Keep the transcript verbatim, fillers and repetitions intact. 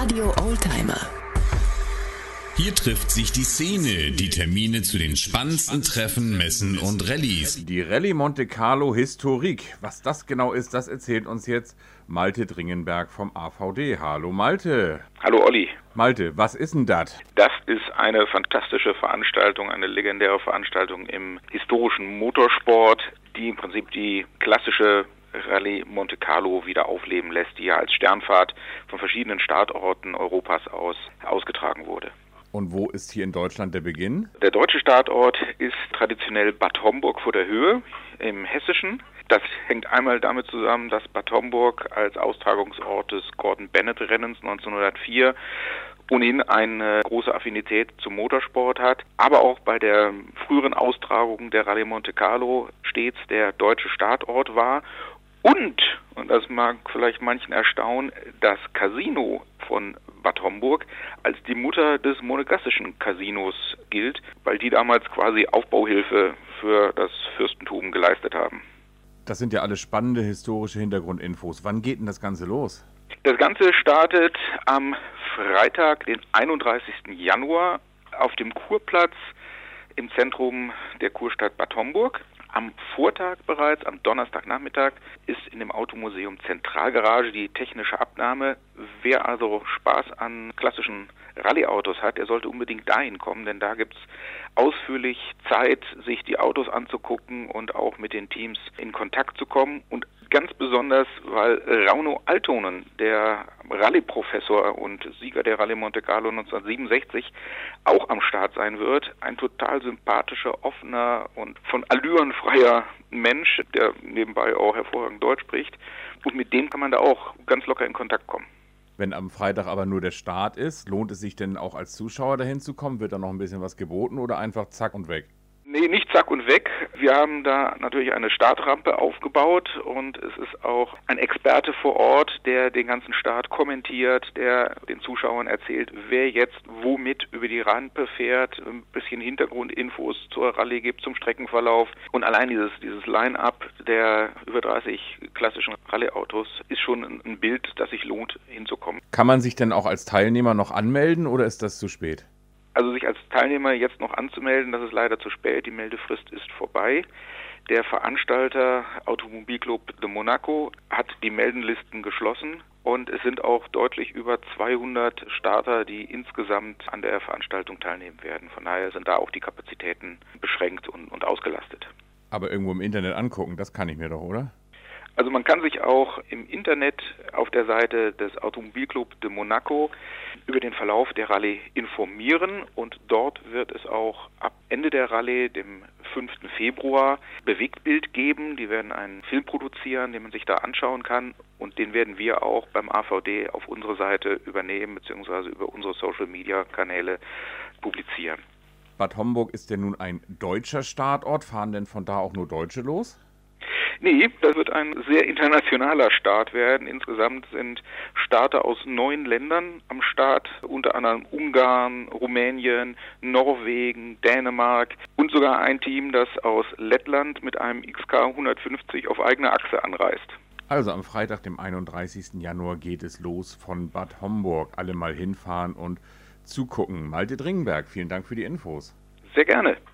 Radio Oldtimer. Hier trifft sich die Szene, die Termine zu den spannendsten Treffen, Messen und Rallyes. Die Rallye Monte Carlo Historique. Was das genau ist, das erzählt uns jetzt Malte Dringenberg vom A V D. Hallo Malte. Hallo Olli. Malte, was ist denn das? Das ist eine fantastische Veranstaltung, eine legendäre Veranstaltung im historischen Motorsport, die im Prinzip die klassische Rallye Monte Carlo wieder aufleben lässt, die ja als Sternfahrt von verschiedenen Startorten Europas aus ausgetragen wurde. Und wo ist hier in Deutschland der Beginn? Der deutsche Startort ist traditionell Bad Homburg vor der Höhe im Hessischen. Das hängt einmal damit zusammen, dass Bad Homburg als Austragungsort des Gordon Bennett Rennens neunzehnhundertvier ohnehin eine große Affinität zum Motorsport hat, aber auch bei der früheren Austragung der Rallye Monte Carlo stets der deutsche Startort war. Und, und das mag vielleicht manchen erstaunen, das Casino von Bad Homburg als die Mutter des monegassischen Casinos gilt, weil die damals quasi Aufbauhilfe für das Fürstentum geleistet haben. Das sind ja alles spannende historische Hintergrundinfos. Wann geht denn das Ganze los? Das Ganze startet am Freitag, den einunddreißigsten Januar, auf dem Kurplatz im Zentrum der Kurstadt Bad Homburg. Am Vortag bereits, am Donnerstagnachmittag, ist in dem Automuseum Zentralgarage die technische Abnahme. Wer also Spaß an klassischen Rallye-Autos hat, der sollte unbedingt dahin kommen, denn da gibt's ausführlich Zeit, sich die Autos anzugucken und auch mit den Teams in Kontakt zu kommen. Und ganz besonders, weil Rauno Altonen, der Rallye-Professor und Sieger der Rallye Monte Carlo neunzehnhundertsiebenundsechzig, auch am Start sein wird. Ein total sympathischer, offener und von Allüren freier Mensch, der nebenbei auch hervorragend Deutsch spricht. Und mit dem kann man da auch ganz locker in Kontakt kommen. Wenn am Freitag aber nur der Start ist, lohnt es sich denn auch als Zuschauer dahin zu kommen? Wird da noch ein bisschen was geboten oder einfach zack und weg? Nee, nicht zack und weg. Wir haben da natürlich eine Startrampe aufgebaut und es ist auch ein Experte vor Ort, der den ganzen Start kommentiert, der den Zuschauern erzählt, wer jetzt womit über die Rampe fährt, ein bisschen Hintergrundinfos zur Rallye gibt, zum Streckenverlauf. Und allein dieses, dieses Line-Up der über dreißig klassischen Rallye-Autos ist schon ein, ein Bild, das sich lohnt, hinzukommen. Kann man sich denn auch als Teilnehmer noch anmelden oder ist das zu spät? Also sich als Teilnehmer jetzt noch anzumelden, das ist leider zu spät. Die Meldefrist ist vorbei. Der Veranstalter Automobilclub de Monaco hat die Meldenlisten geschlossen und es sind auch deutlich über zweihundert Starter, die insgesamt an der Veranstaltung teilnehmen werden. Von daher sind da auch die Kapazitäten beschränkt und, und ausgelastet. Aber irgendwo im Internet angucken, das kann ich mir doch, oder? Also man kann sich auch im Internet auf der Seite des Automobilclub de Monaco über den Verlauf der Rallye informieren und dort wird es auch ab Ende der Rallye, dem fünften Februar, Bewegtbild geben. Die werden einen Film produzieren, den man sich da anschauen kann und den werden wir auch beim A V D auf unsere Seite übernehmen bzw. über unsere Social-Media-Kanäle publizieren. Bad Homburg ist ja nun ein deutscher Startort. Fahren denn von da auch nur Deutsche los? Nee, das wird ein sehr internationaler Start werden. Insgesamt sind Starter aus neun Ländern am Start, unter anderem Ungarn, Rumänien, Norwegen, Dänemark und sogar ein Team, das aus Lettland mit einem X K hundertfünfzig auf eigener Achse anreist. Also am Freitag, dem einunddreißigsten Januar, geht es los von Bad Homburg. Alle mal hinfahren und zugucken. Malte Dringenberg, vielen Dank für die Infos. Sehr gerne.